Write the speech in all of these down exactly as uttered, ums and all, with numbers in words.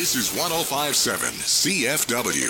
This is one oh five point seven C F W.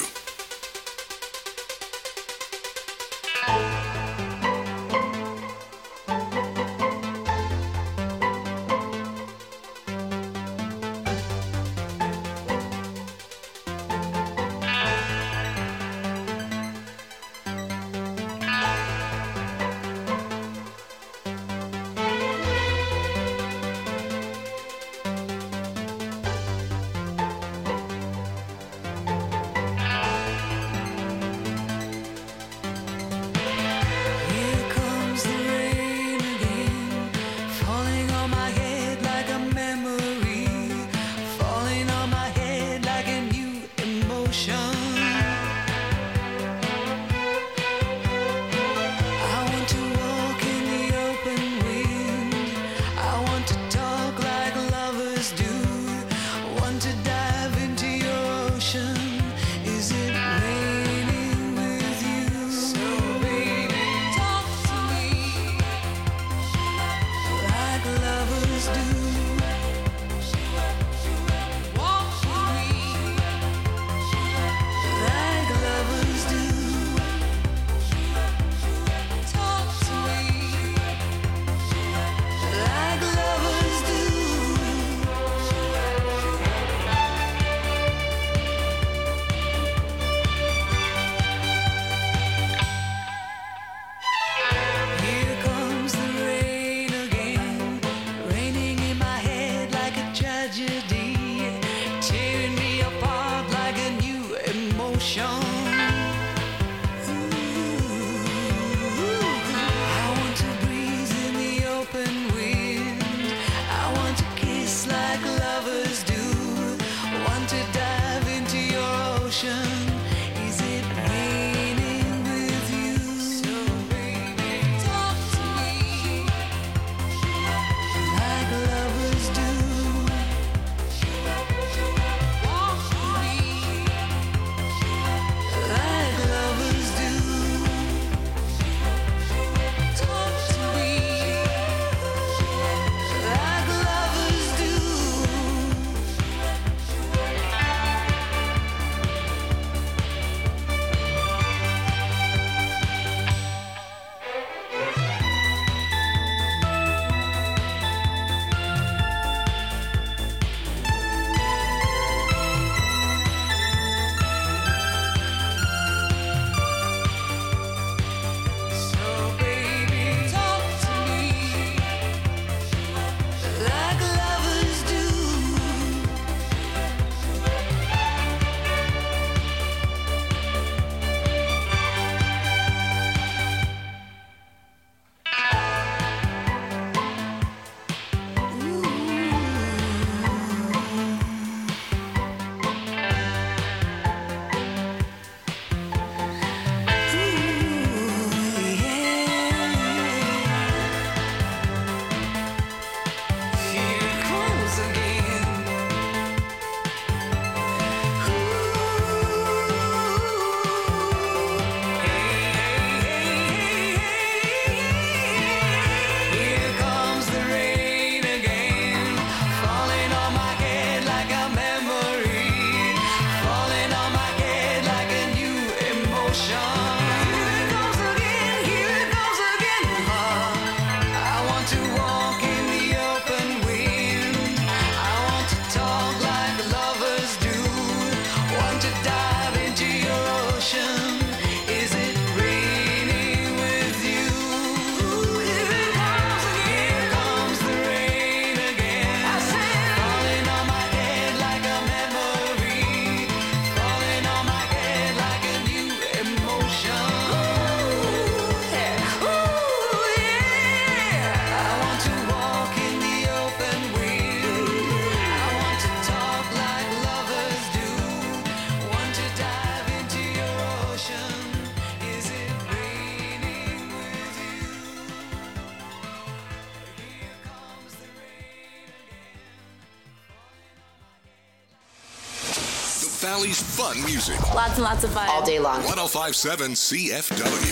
Valley's fun music. Lots and lots of fun. All day long. one oh five point seven C F W.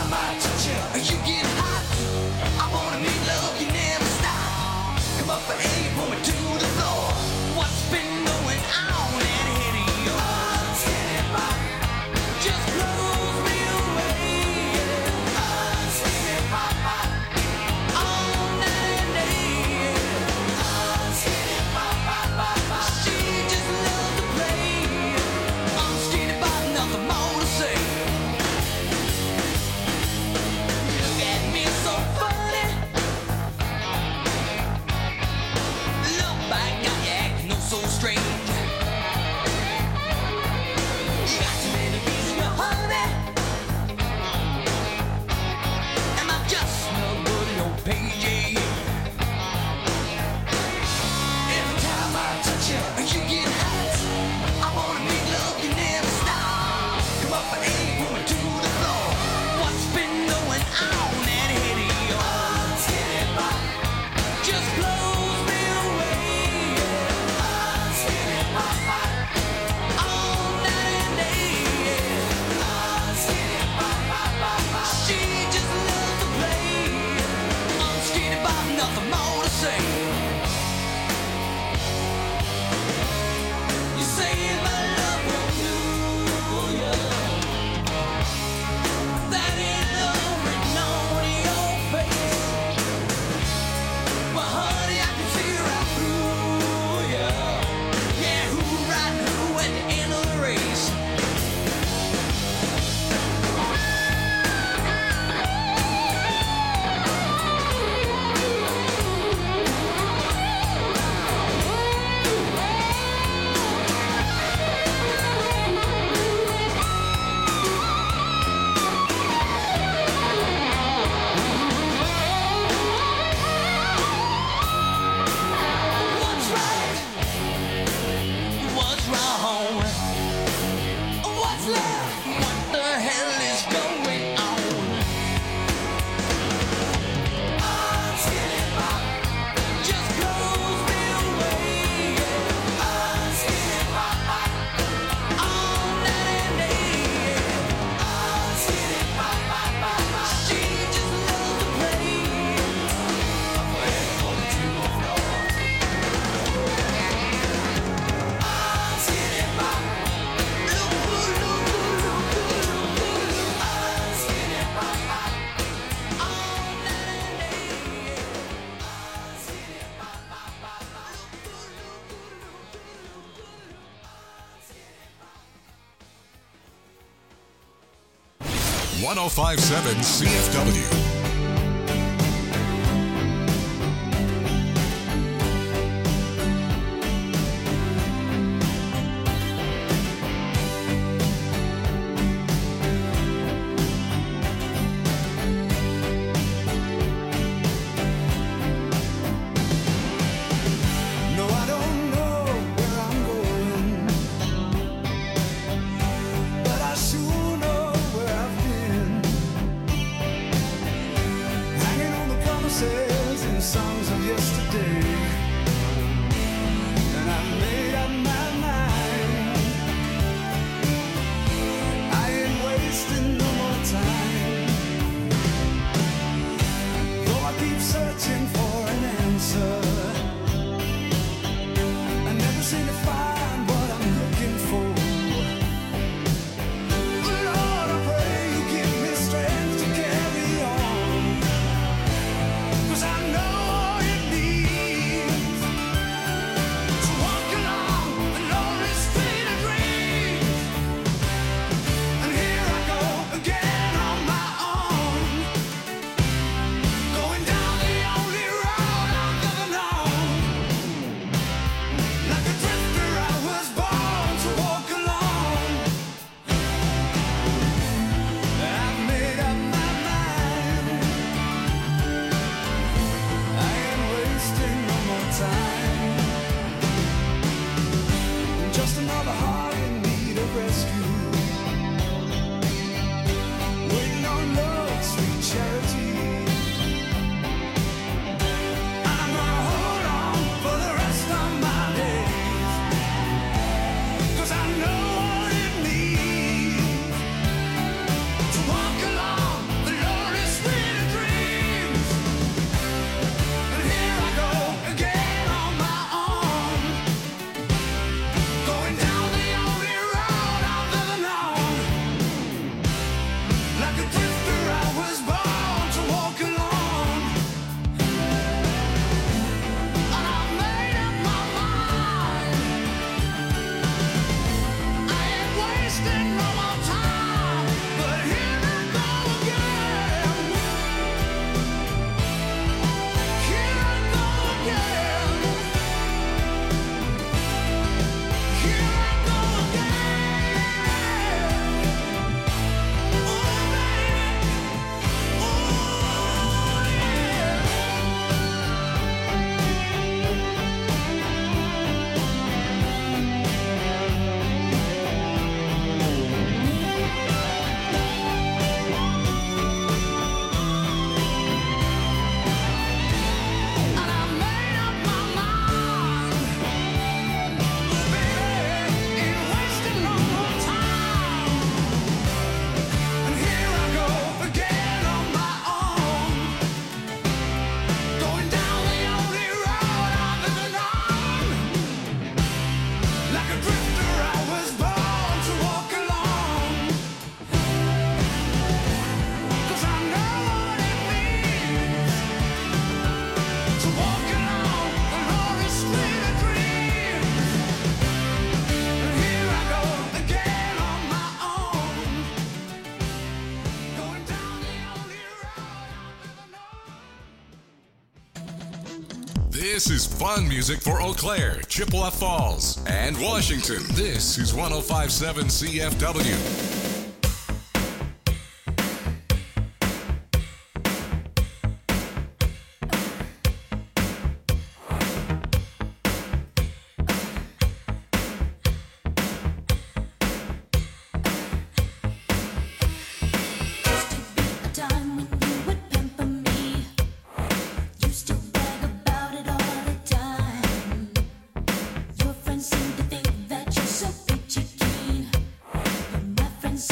one oh five point seven C F W. But I sure know where I've been. This is fun music for Eau Claire, Chippewa Falls, and Washington. This is one oh five point seven C F W. Seem to think that you're so peachy keen. But my friends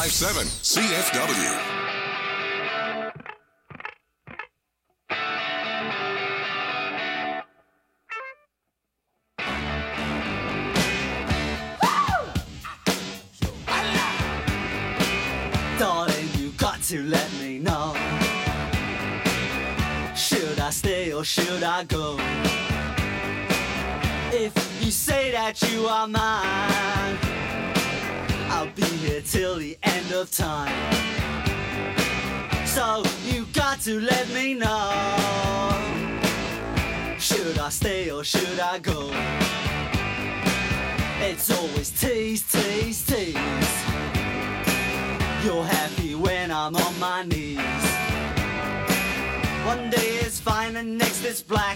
five seven C F W. Darling, you got to let me know. Should I stay or should I go? If you say that you are mine, I'll be here till the end of time. So you got to let me know. Should I stay or should I go? It's always tease, tease, tease. You're happy when I'm on my knees. One day it's fine and next it's black.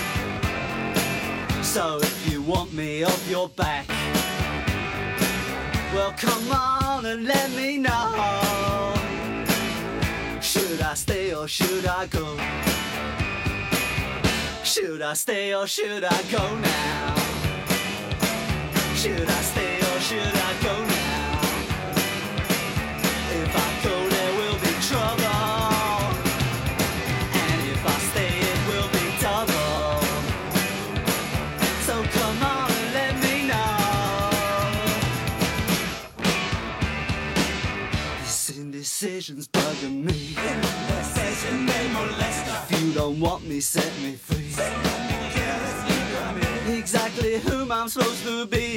So if you want me off your back, well come on and let me know. Should I stay or should I go? Should I stay or should I go now? Should I stay or should I go now? If I go there will be trouble, and if I stay it will be double. So come on and let me know. This indecision's bugging me. If you don't want me, set me free. Exactly whom I'm supposed to be.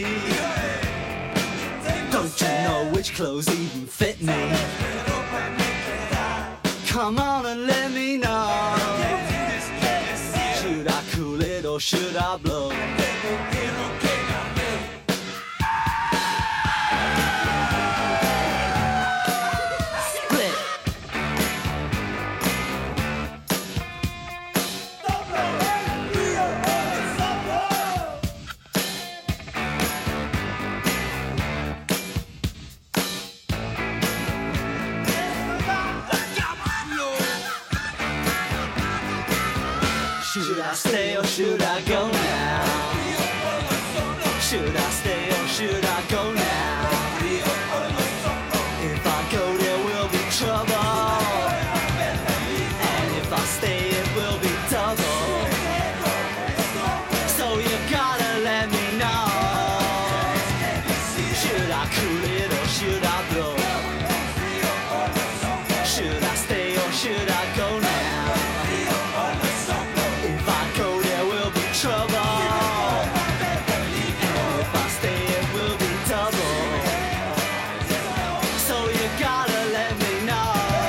Don't you know which clothes even fit me? Come on and let me know. Should I cool it or should I blow? Should I stay or should I go now? Should I stay or should I go now? If I go there will be trouble, and if I stay it will be double. So you gotta let me know. Should I cool it or should I blow? Should I stay or should I go now? Trouble, and if I stay it will be double. So you gotta let me know.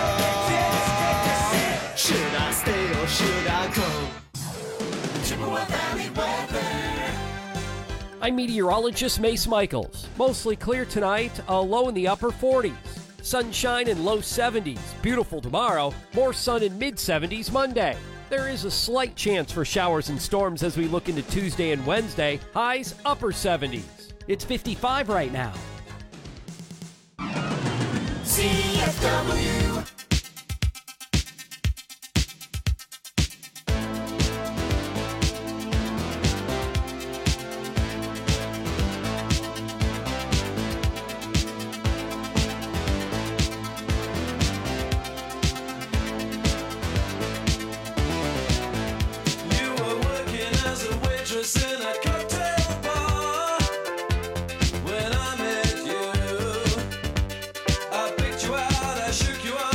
Should I stay or should I go? Chippewa Valley weather. I'm meteorologist Mace Michaels. Mostly clear tonight, a low in the upper forties. Sunshine in low seventies. Beautiful tomorrow. More sun in mid seventies Monday. There is a slight chance for showers and storms as we look into Tuesday and Wednesday. Highs upper seventies. It's fifty-five right now. C F W. When I met you, I picked you out, I shook you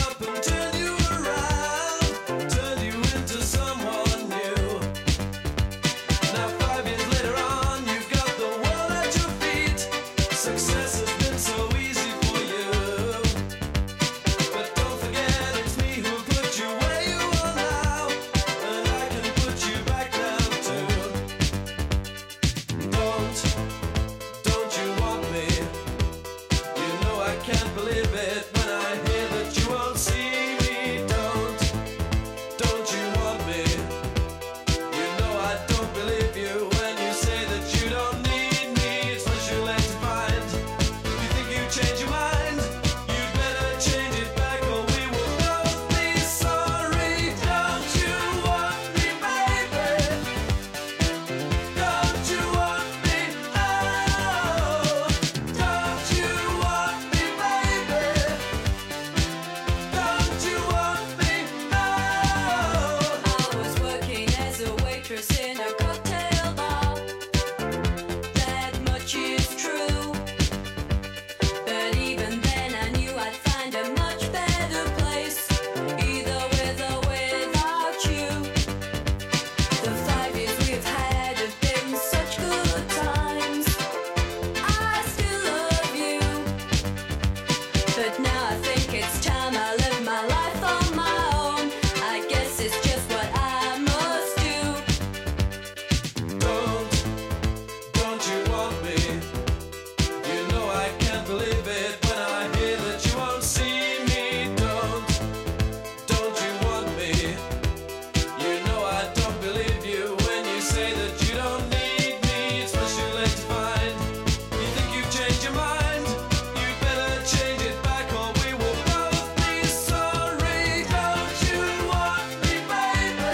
waitress in a cocktail bar. That much is true. But even then I knew I'd find a much better place, either with or without you. The five years we've had have been such good times. I still love you. But now I think it's time I live my life on my own. I guess it's just what I must do. Don't, don't you want me? You know I can't believe it when I hear that you won't see me. Don't, don't you want me? You know I don't believe you when you say that you don't need me. It's much too late to find. You think you've changed your mind? You better change it back or we will both be sorry. Don't you want me, baby?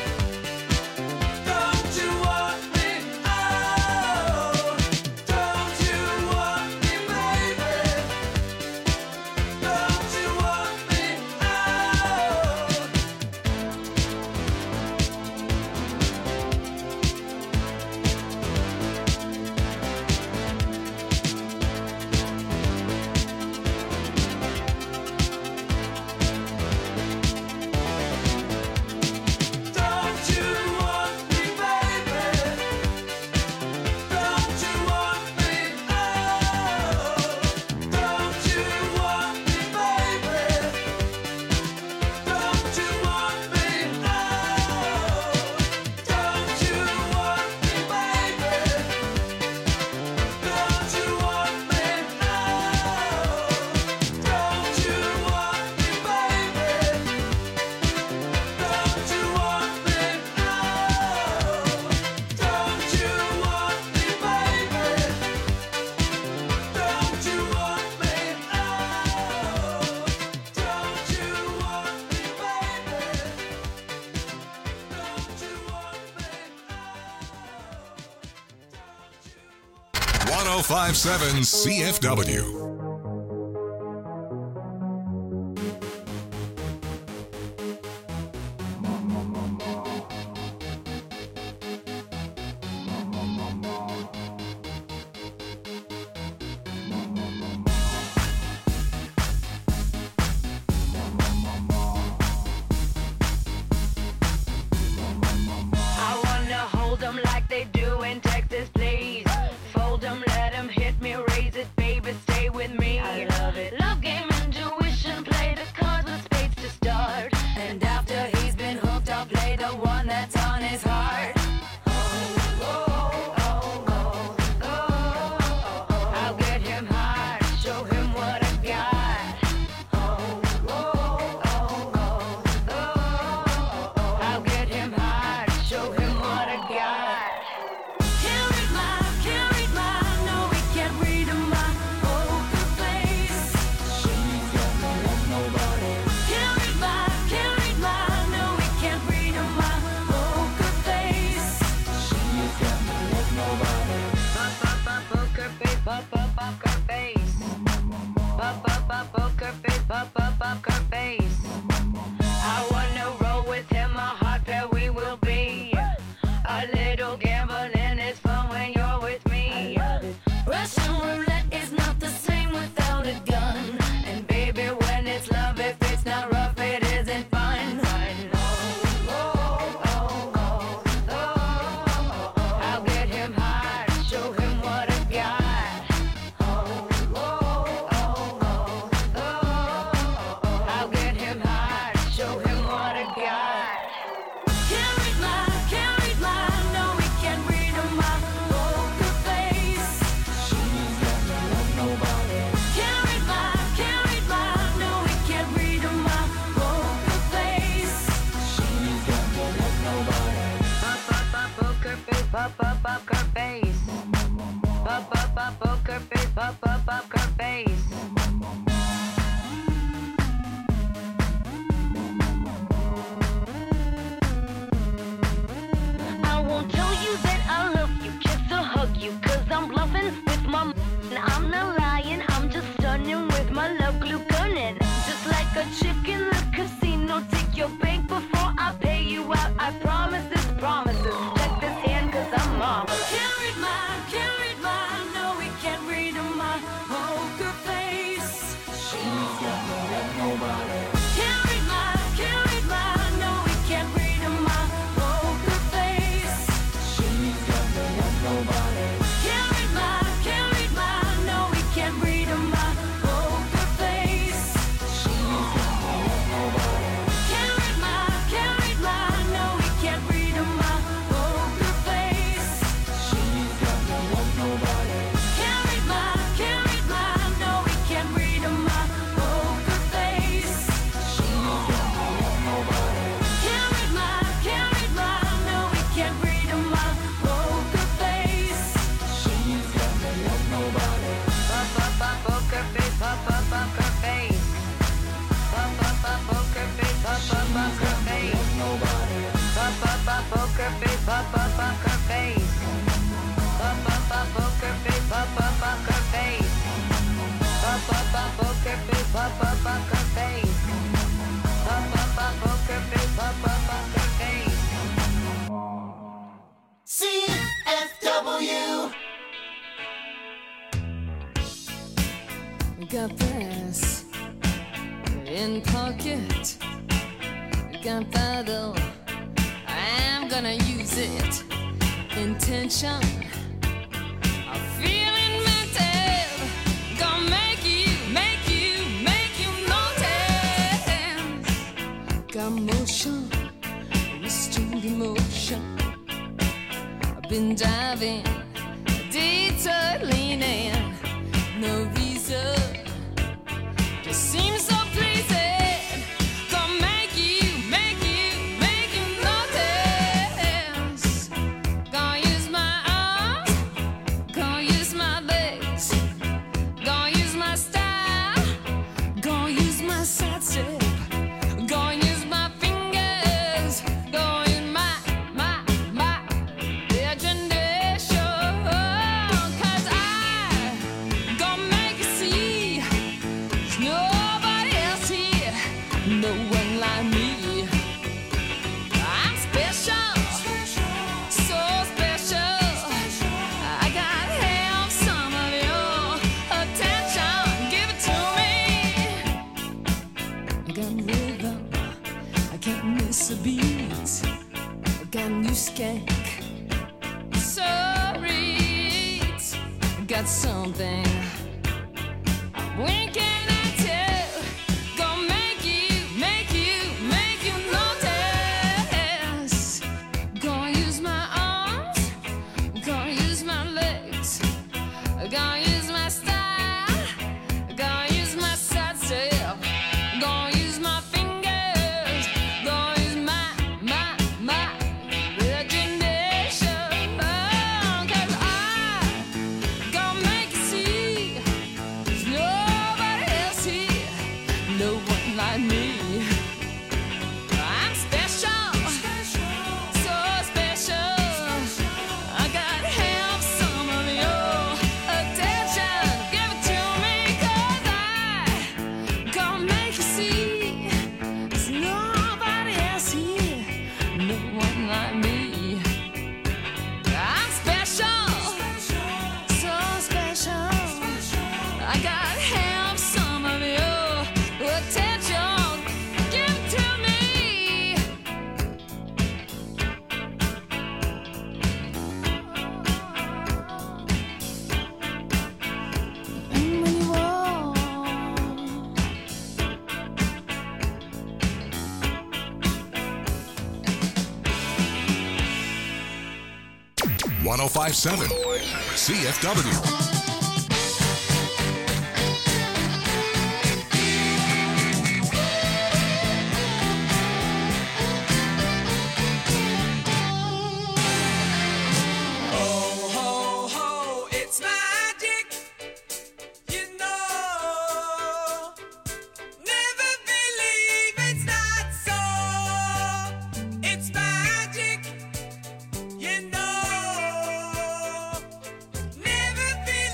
Don't you want me? Oh, don't you want me, baby? Don't you want me? Oh. Don't you want me, baby? Don't you want me? Oh, don't you want me, baby? Don't you want me? Oh, don't you want me, baby? Don't you want me? Oh, don't you want me, baby? Don't you want me? Oh, don't you want me, baby? Don't you want me? Oh, don't you want me, baby? one oh five point seven C F W. I wanna hold 'em like they do in Texas, please. Fold 'em, let 'em hit me, raise it, baby, stay with pop up poker face. Pop up a poker face, pop up poker face. Pop up a poker face, pop up poker face. Pop up a poker face, pop up poker face. C F W. Got this in pocket. Gunpowder, I'm gonna use it. Intention, I'm feeling mental. Gonna make you, make you, make you notice. Got motion, restrained emotion. I've been driving, detour leaning. No reason, just seems so pleasing. Got something winking at you. Gonna make you, make you, make you notice. Gonna use my arms, gonna use my legs, gonna use my style, gonna use my side step, gonna use my fingers, gonna use my, my, my imagination. Oh, 'cause I gonna make you see there's nobody else here, no one like me. I'm special, so special. I gotta have some of your attention. Give it to me, 'cause I gonna make you see there's nobody else here, no one like me. I'm special, so special. I gotta have some of your attention. Give it to me. And when you walk, one oh five point seven C F W. Ho, ho, ho, it's magic, you know. Never believe it's not so. It's magic, you know. Never believe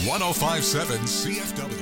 one oh five point seven C F W.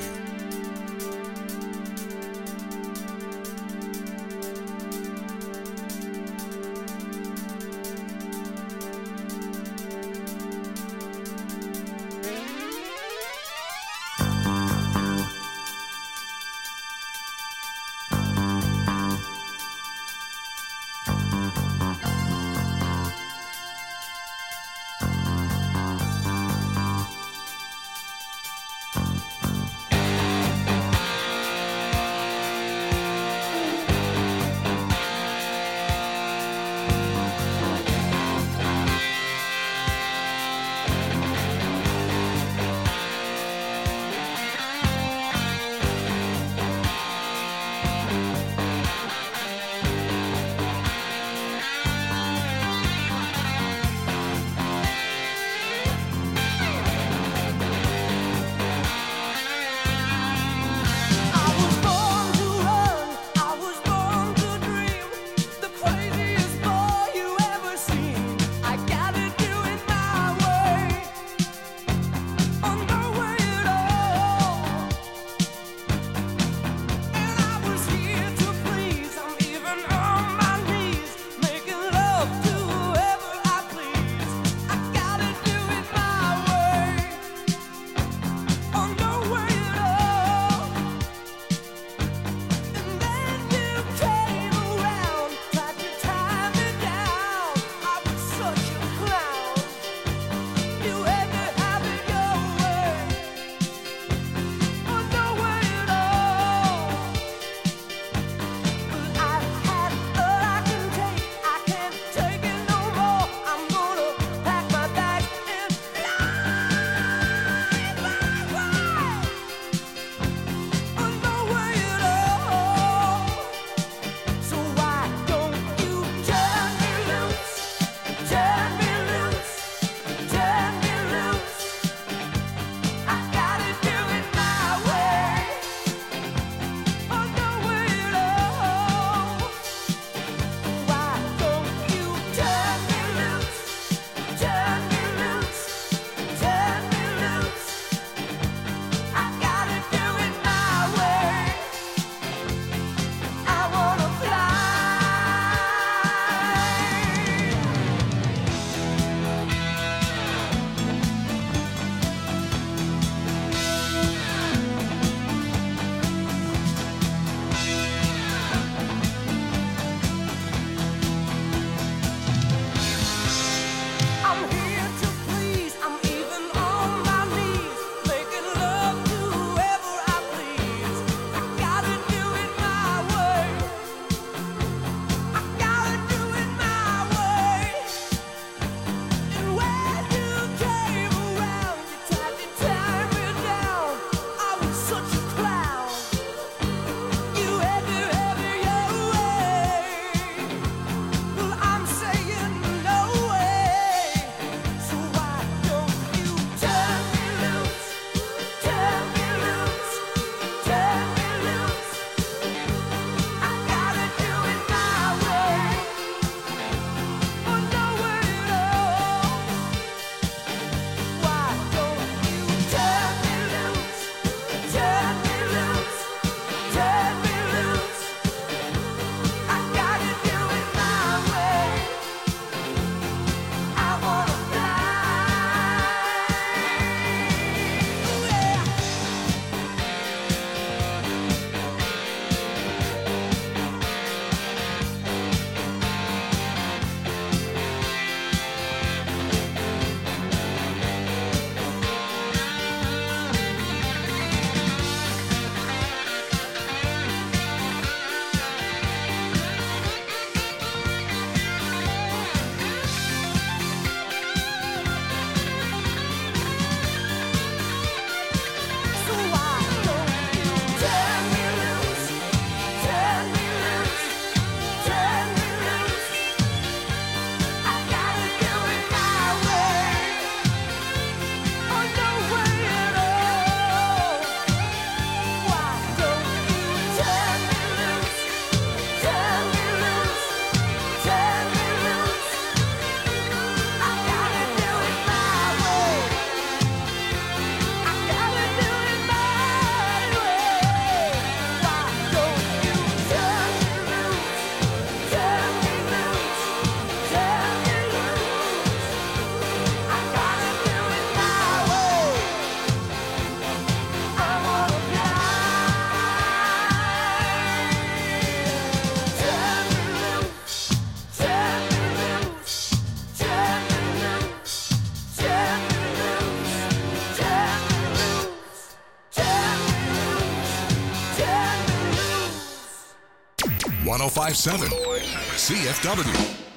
oh five seven C F W.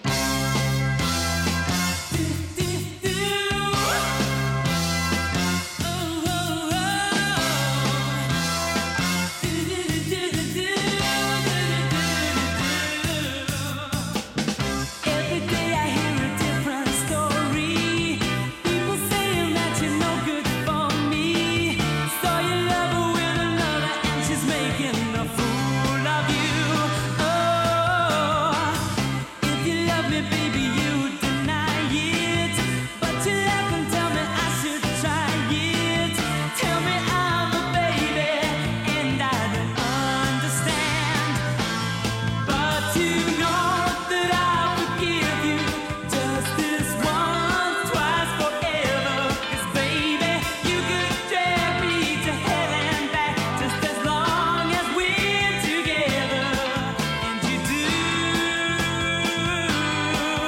Every day I hear a different story. People saying that you're no good for me. Saw you love her with another and she's making a fool of you. Oh, if you love me, baby, you deny it. But you laugh and tell me I should try it. Tell me I'm a baby and I don't understand. But you know that I'll forgive you just this once, twice, forever. 'Cause baby, you could drag me to hell and back just as long as we're together. And you do.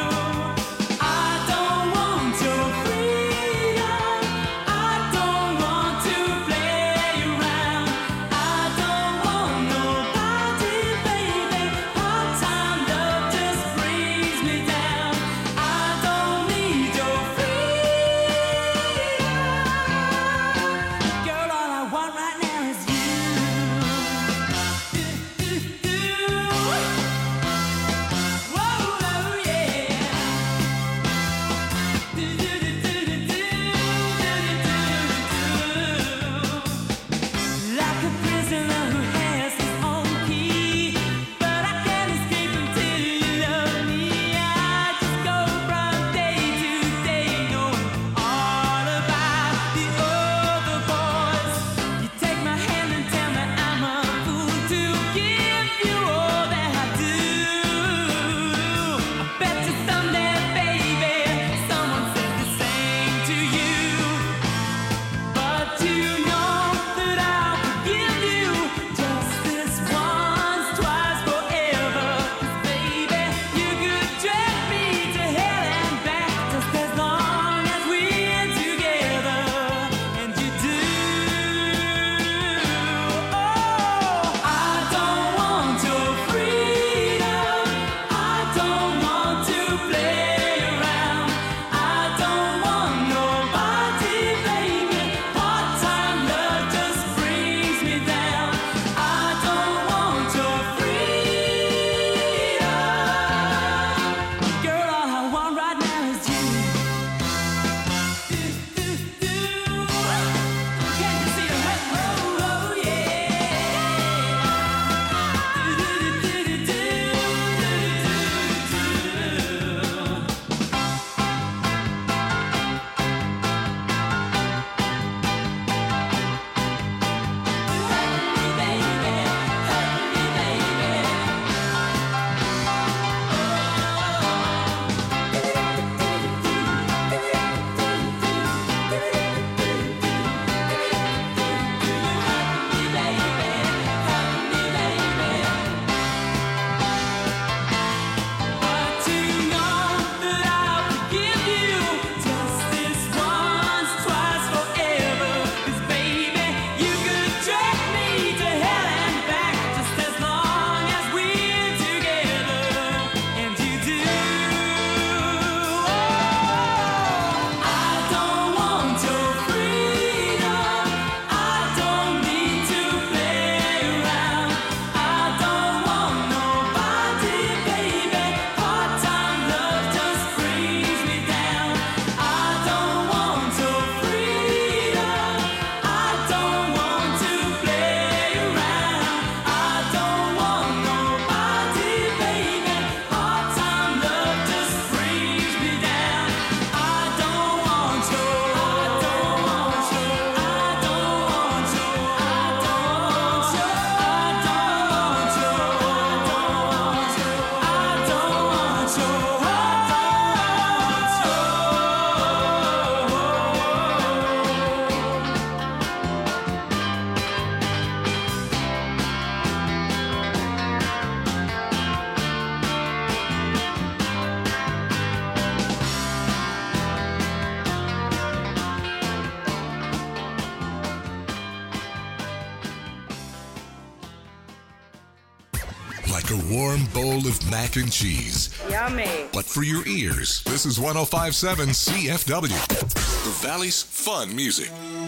a warm bowl of mac and cheese. Yummy. But for your ears, this is one oh five point seven C F W, the Valley's fun music.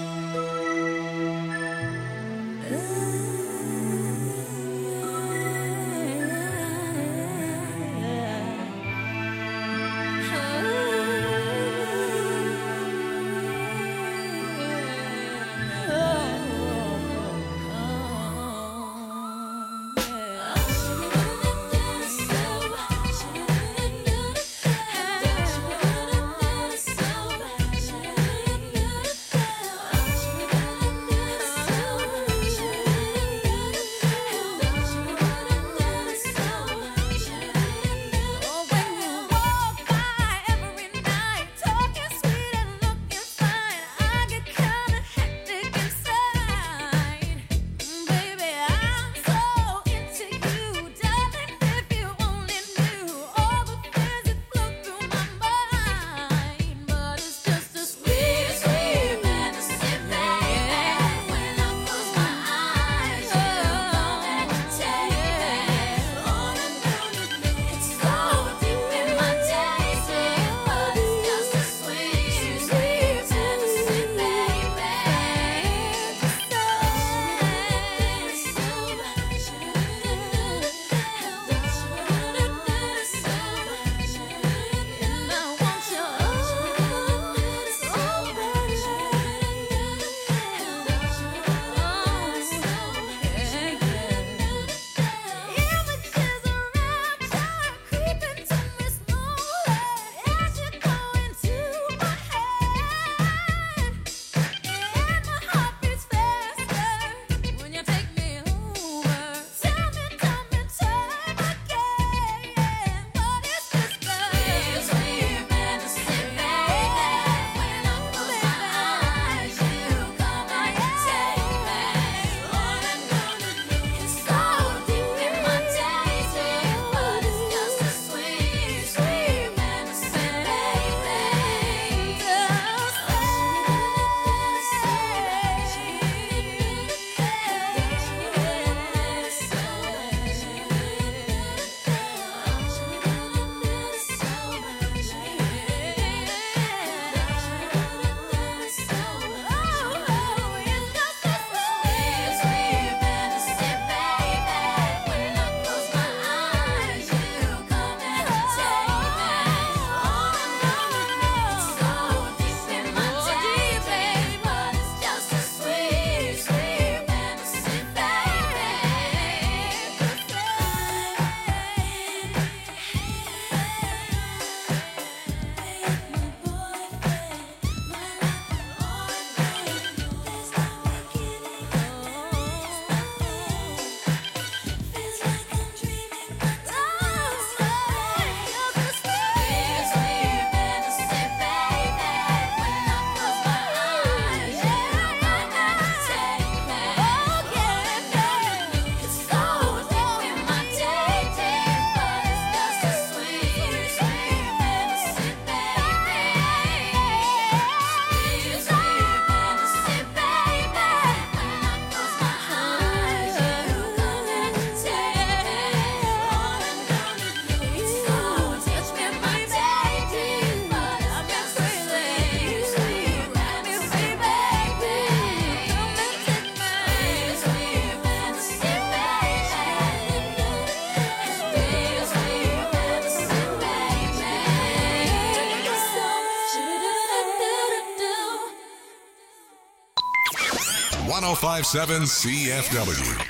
one oh five point seven C F W.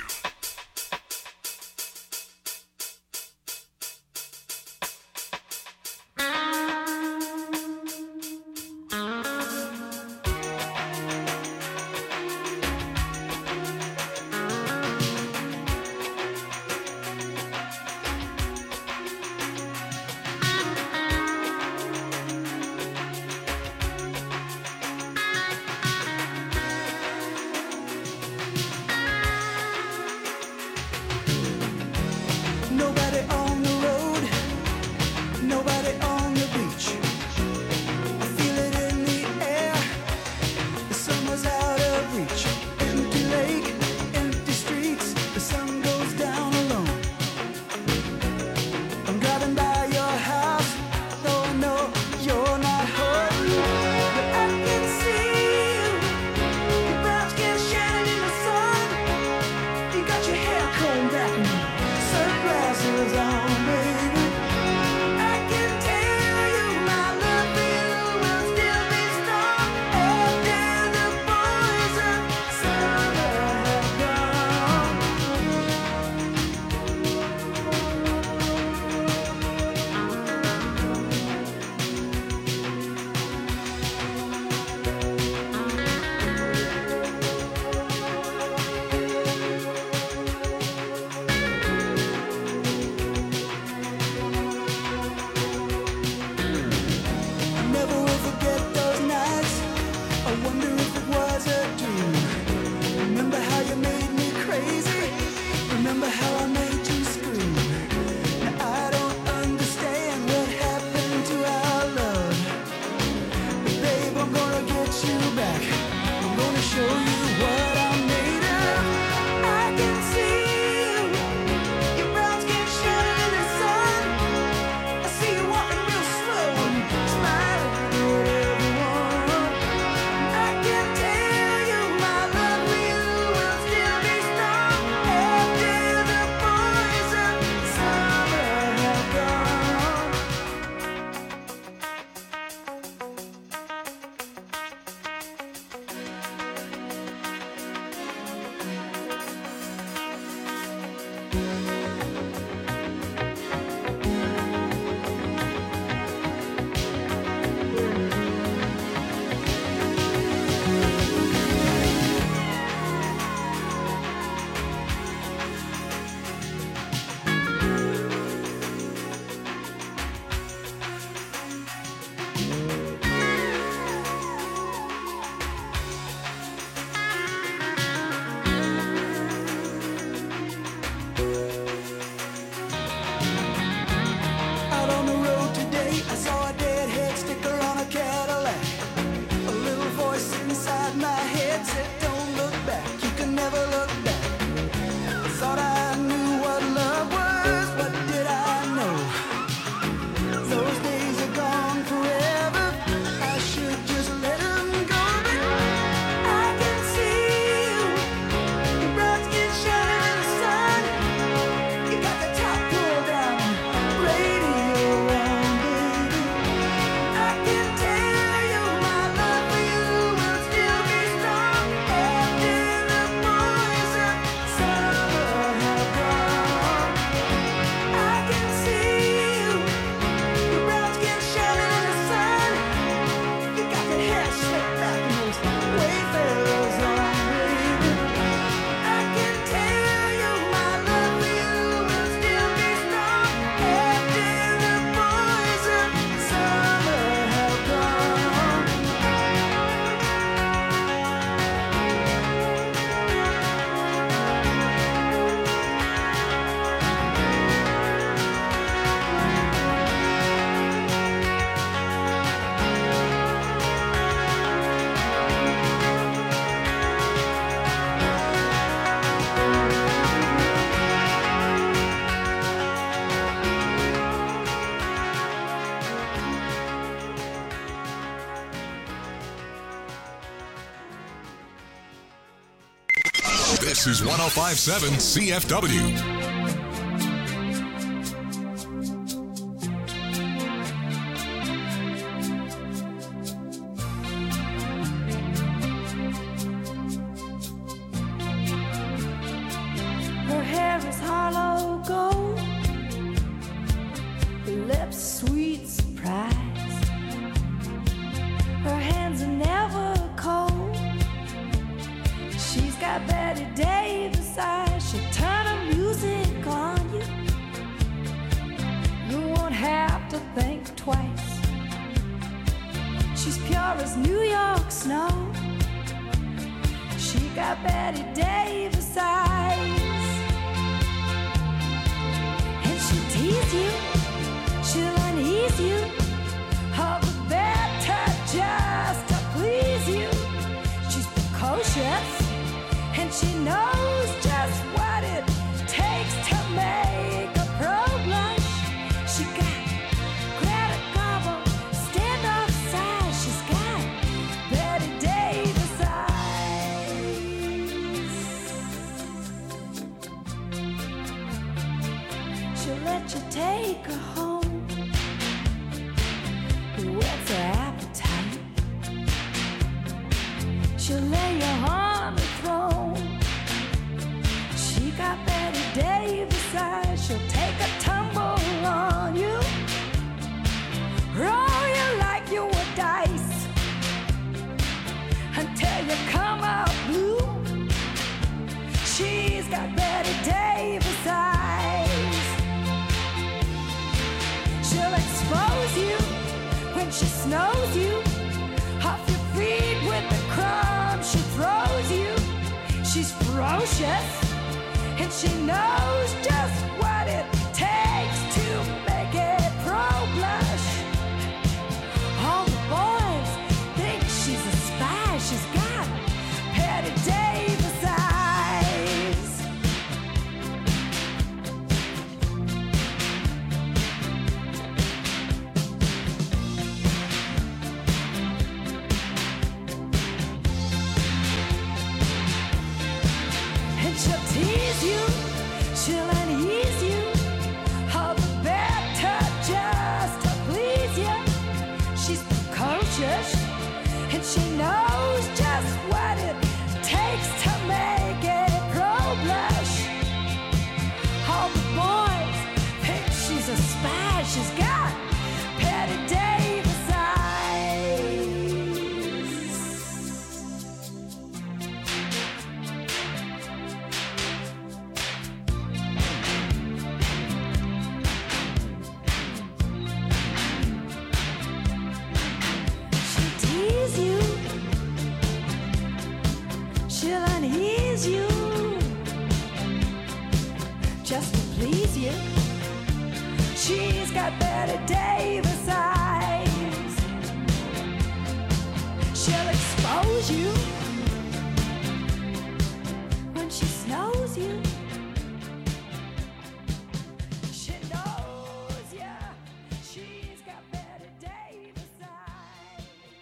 This is one oh five point seven C F W. Her hair is hollow gold, her lips sweet surprise. Her hands are never cold. She's got Betty Davis eyes. She'll turn her music on you. You won't have to think twice. She's pure as New York snow. She got Betty Davis eyes. And she'll tease you, she'll unease you, all the better just to please you. She's precocious, and she knows just what it takes to make a pro blush. She got Greta Garbo, standoff size. She's got Betty Davis eyes. She'll let you take her home. What's her appetite? She'll lay you on the throne. She got Betty Davis eyes. She'll take a tumble on you, roll you like you were dice, until you come out blue. She's got Betty Davis eyes. She'll expose you when she snows you, off your feet with the crumbs she throws you. She's ferocious, and she knows just what it takes to make a pro blush. All the boys think she's a spy. She's got Betty Davis eyes. And she'll tease you, she'll unease you, all the better just to please you. She's precocious, and she knows just what it takes to make a pro blush. All the boys think she's a spy. She's got Betty Davis eyes. She'll tease you, she'll unease you, just to please you. She's got Betty Davis eyes. She'll expose you when she snows you. She knows ya. She's got Betty Davis eyes.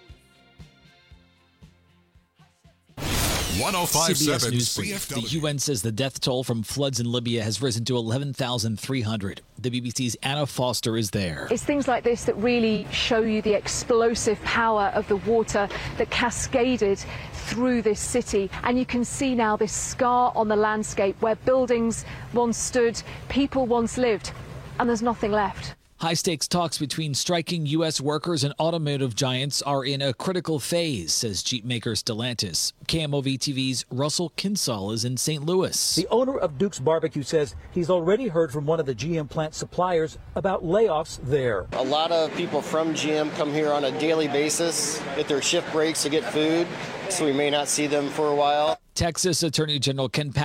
one oh five C B S point seven News C Brief. F The W. U N says the death toll from floods in Libya has risen to eleven thousand three hundred. The B B C's Anna Foster is there. It's things like this that really show you the explosive power of the water that cascaded through this city. And you can see now this scar on the landscape where buildings once stood, people once lived, and there's nothing left. High-stakes talks between striking U S workers and automotive giants are in a critical phase, says Jeep maker Stellantis. K M O V T V's Russell Kinsall is in Saint Louis. The owner of Duke's Barbecue says he's already heard from one of the G M plant suppliers about layoffs there. A lot of people from G M come here on a daily basis, get their shift breaks to get food, so we may not see them for a while. Texas Attorney General Ken Paxton